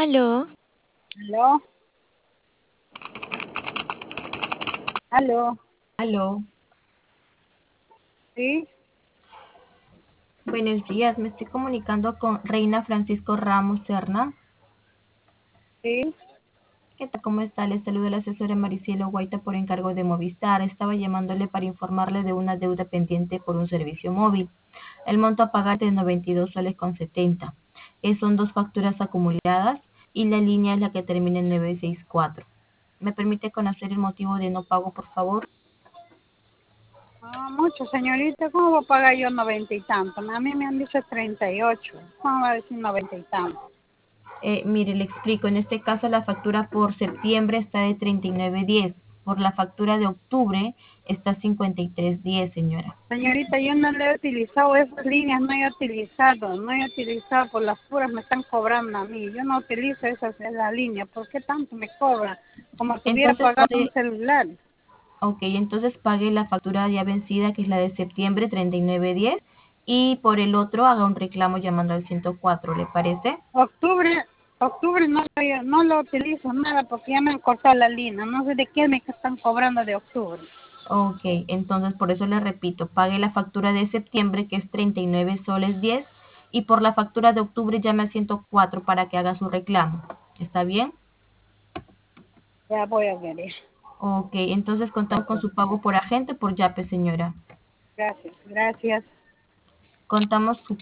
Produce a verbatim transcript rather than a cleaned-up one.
Aló, ¿Aló? ¿Aló? aló. ¿Sí? Buenos días, me estoy comunicando con Reina Francisco Ramos Serna. ¿Sí? ¿Qué tal? ¿Cómo está? Le saluda la asesora Maricielo Guaita por encargo de Movistar. Estaba llamándole para informarle de una deuda pendiente por un servicio móvil. El monto a pagar es de noventa y dos soles con setenta. Eh, son dos facturas acumuladas y la línea es la que termina en nueve seis cuatro. ¿Me permite conocer el motivo de no pago, por favor? Ah, mucho, señorita. ¿Cómo voy a pagar yo noventa y tanto? A mí me han dicho treinta y ocho. ¿Cómo va a decir noventa y tanto? Eh, mire, le explico. En este caso, la factura por septiembre está de treinta y nueve diez. Por la factura de octubre está cincuenta y tres diez, señora. Señorita, yo no le he utilizado esas líneas, no he utilizado, no he utilizado, por las puras me están cobrando a mí. Yo no utilizo esas esa línea. ¿Por qué tanto me cobra? Como si estuviera Entonces, pagando un pague, celular. ok, entonces pague la factura ya vencida, que es la de septiembre, treinta y nueve diez, y por el otro haga un reclamo llamando al ciento cuatro, ¿le parece? Octubre, octubre no, lo- no lo utilizo nada porque ya me han cortado la línea. No sé de qué me están cobrando de octubre. Ok, entonces por eso le repito, pague la factura de septiembre, que es treinta y nueve soles diez, y por la factura de octubre llame al ciento cuatro para que haga su reclamo. ¿Está bien? Ya voy a ver eso. Ok, entonces contamos con Gracias, su pago por agente por YAPE, señora. gracias, gracias. Contamos su